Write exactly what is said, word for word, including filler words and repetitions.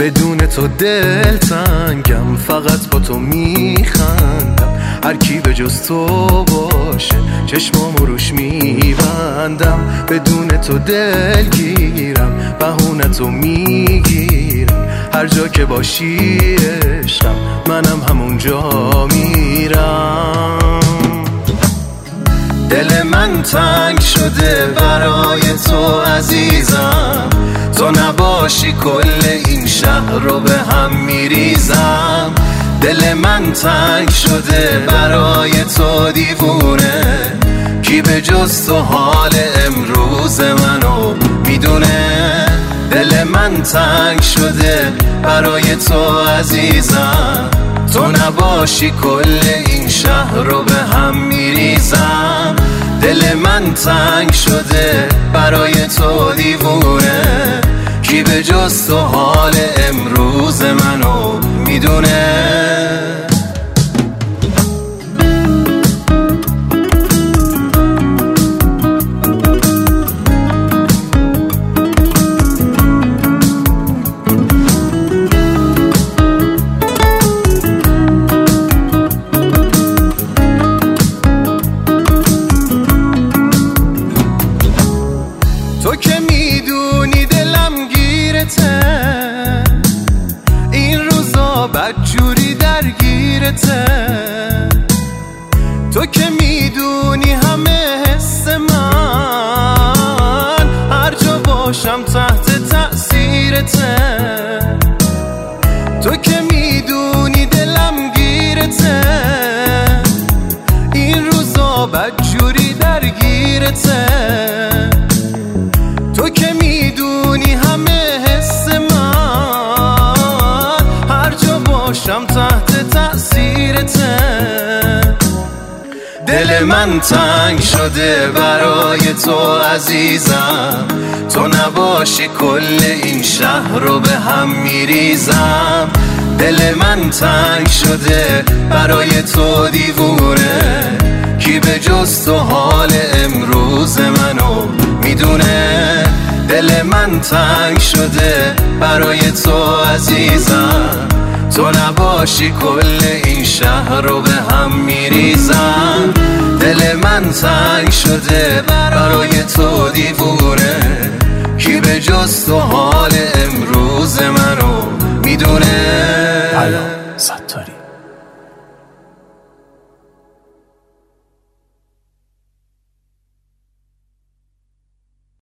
بدون تو دل تنگم، فقط با تو میخندم. هر کی به جز تو باشه چشمامو روش میبندم. بدون تو دل گیرم، بهونتو میگیرم. هر جا که باشی عشقم، منم همونجا میرم. دل من تنگ شده برای تو عزیزم، تو نباشی کل این شهر رو به هم میریزم. دل من تنگ شده برای تو دیوونه، کی به جز تو حال امروز منو میدونه. دل من تنگ شده برای تو عزیزم، تو نباشی کل این شهر رو به هم میریزم. دل من تنگ شده برای تو دیوونه، کی به جز تو حال امروز منو میدونه. تو که میدونی دلم گیرته، این روزا بدجوری درگیرته. تو که میدونی همه حس من، هر جا باشم تحت تأثیرته. تو که میدونی دلم گیرته، این روزا بدجوری درگیرته. تو که میدونی همه حس من، هر جا باشم تحت تأثیرته. دل من تنگ شده برای تو عزیزم، تو نباشی کل این شهر رو به هم میریزم. دل من تنگ شده برای تو دیوونه، کی به جز تو حال امروز منو میدونه. دل من تنگ شده برای تو عزیزم، تو نباشی کل این شهر رو به هم میریزم. دل من تنگ شده برای تو دیوونه، کی به جز تو حال امروز منو میدونه.